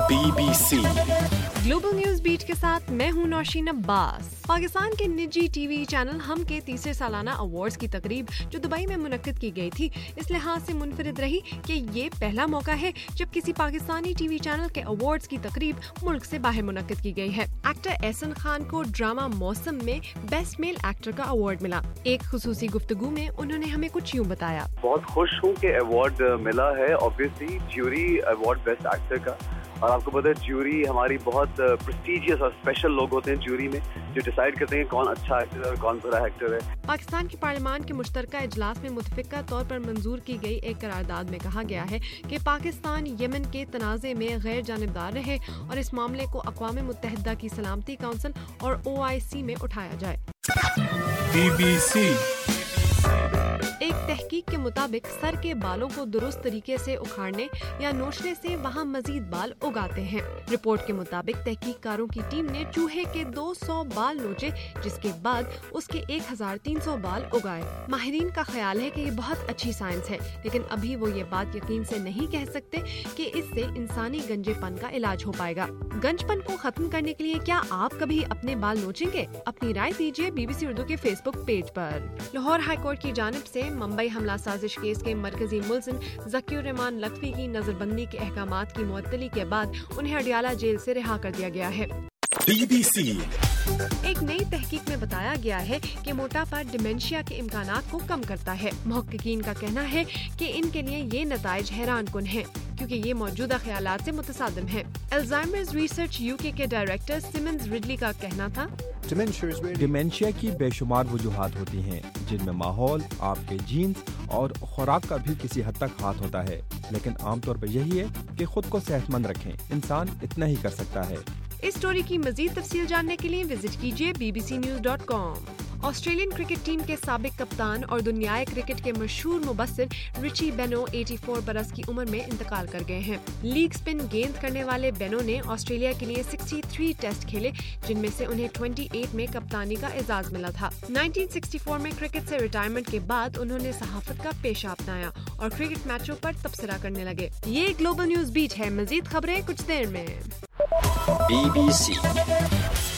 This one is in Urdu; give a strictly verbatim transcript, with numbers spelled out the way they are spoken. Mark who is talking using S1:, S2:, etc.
S1: Be B C
S2: global news beat کے ساتھ میں ہوں نوشین عباس۔ پاکستان کے نجی ٹی وی چینل ہم کے تیسرے سالانہ ایوارڈز کی تقریب جو دبئی میں منعقد کی گئی تھی اس لحاظ سے منفرد رہی کہ یہ پہلا موقع ہے جب کسی پاکستانی ٹی وی چینل کے ایوارڈز کی تقریب ملک سے باہر منعقد کی گئی ہے۔ ایکٹر احسن خان کو ڈرامہ موسم میں بیسٹ میل ایکٹر کا ایوارڈ ملا۔ ایک خصوصی گفتگو میں انہوں نے ہمیں کچھ یوں بتایا۔
S3: بہت خوش ہوں کہ ایوارڈ ملا ہے، obviously jury award best actor کا، اور آپ کو پتہ ہے جیوری ہماری بہت پریسٹیجیس اور اسپیشل لوگ ہوتے ہیں جیوری میں جو ڈیسائیڈ کرتے ہیں کون اچھا ایکٹر ہے اور کون برا ایکٹر ہے۔
S2: پاکستان کی پارلیمان کے مشترکہ اجلاس میں متفقہ طور پر منظور کی گئی ایک قرارداد میں کہا گیا ہے کہ پاکستان یمن کے تنازع میں غیر جانبدار رہے اور اس معاملے کو اقوام متحدہ کی سلامتی کونسل اور او آئی سی میں اٹھایا جائے۔
S1: بی بی سی
S2: ایک تحقیق کے مطابق سر کے بالوں کو درست طریقے سے اکھاڑنے یا نوچنے سے وہاں مزید بال اگاتے ہیں۔ رپورٹ کے مطابق تحقیق کاروں کی ٹیم نے چوہے کے دو سو بال نوچے جس کے بعد اس کے ایک ہزار تین سو بال اگائے۔ ماہرین کا خیال ہے کہ یہ بہت اچھی سائنس ہے، لیکن ابھی وہ یہ بات یقین سے نہیں کہہ سکتے کہ اس سے انسانی گنجے پن کا علاج ہو پائے گا۔ گنج پن کو ختم کرنے کے لیے کیا آپ کبھی اپنے بال نوچیں گے؟ اپنی رائے دیجیے بی بی سی اردو کے فیس بک پیج پر۔ لاہور ہائی کورٹ کی جانب سے ممبئی حملہ سازش کیس کے مرکزی ملزم ذکی الرحمان لکھوی کی نظر بندی کے احکامات کی معطلی کے بعد انہیں اڈیالہ جیل سے رہا کر دیا گیا ہے۔
S1: بی بی سی
S2: ایک نئی تحقیق میں بتایا گیا ہے کہ موٹاپا ڈیمنشیا کے امکانات کو کم کرتا ہے۔ محققین کا کہنا ہے کہ ان کے لیے یہ نتائج حیران کن ہیں کیونکہ یہ موجودہ خیالات سے متصادم ہے۔ الزائمرز ریسرچ یو کے کے ڈائریکٹر سیمنز رڈلی کا کہنا تھا،
S4: ڈیمنشیا کی بے شمار وجوہات ہوتی ہیں جن میں ماحول، آپ کے جینز اور خوراک کا بھی کسی حد تک ہاتھ ہوتا ہے، لیکن عام طور پر یہی ہے کہ خود کو صحت مند رکھیں، انسان اتنا ہی کر سکتا ہے۔
S2: اس سٹوری کی مزید تفصیل جاننے کے لیے وزٹ کیجیے B B C news dot com. Australian cricket team کے سابق کپتان اور دنیائے کرکٹ کے مشہور مبصر رچی بینو چورانوے برس کی عمر میں انتقال کر گئے ہیں۔ لیگ سپن گیند کرنے والے بینو نے آسٹریلیا کے لیے تریسٹھ ٹیسٹ کھیلے جن میں سے انہیں اٹھائیس میں کپتانی کا اعزاز ملا تھا۔ انیس سو چون میں کرکٹ سے ریٹائرمنٹ کے بعد انہوں نے صحافت کا پیشہ اپنایا اور کرکٹ میچوں پر تبصرہ کرنے لگے۔ یہ گلوبل نیوز بیٹ ہے، مزید خبریں کچھ دیر میں۔
S1: Be B C